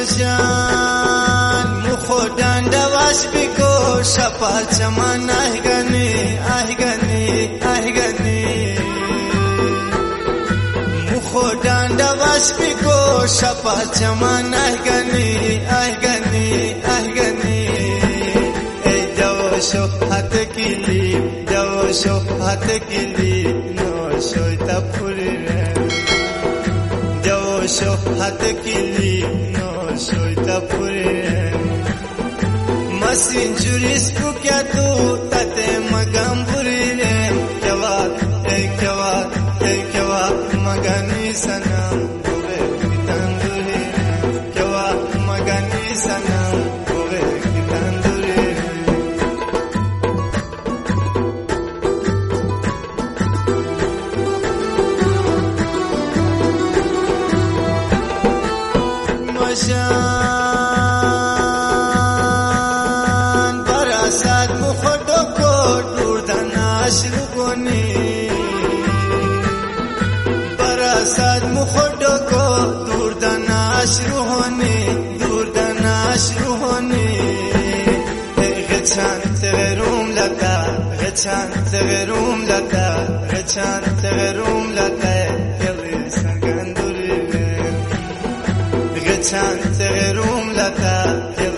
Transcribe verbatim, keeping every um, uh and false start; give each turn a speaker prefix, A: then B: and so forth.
A: نوشان مخودان دواش بکو شپا چمان آهگانی آهگانی آهگانی مخودان دواش بکو شپا چمان آهگانی آهگانی آهگانی ای دوشو هات کلی دوشو هات کلی نوشوی تپوری دوشو هات کلی نوشوی تپوری ماسین جوریس کو کیا تو تاتے مگام بری رے کوا اے کوا اے کوا مگانی سنم کوے کتاندوری کوا مگانی سنم کوے کتاندوری نوشان براسات مخدو کو دور دناش لگونی براسات مخدو کو دور دناش روحونی دور دناش روحونی غچان تغروم لتا غچان تغروم لتا غچان تغروم لتا یلی سرگندوری غچان تغروم لتا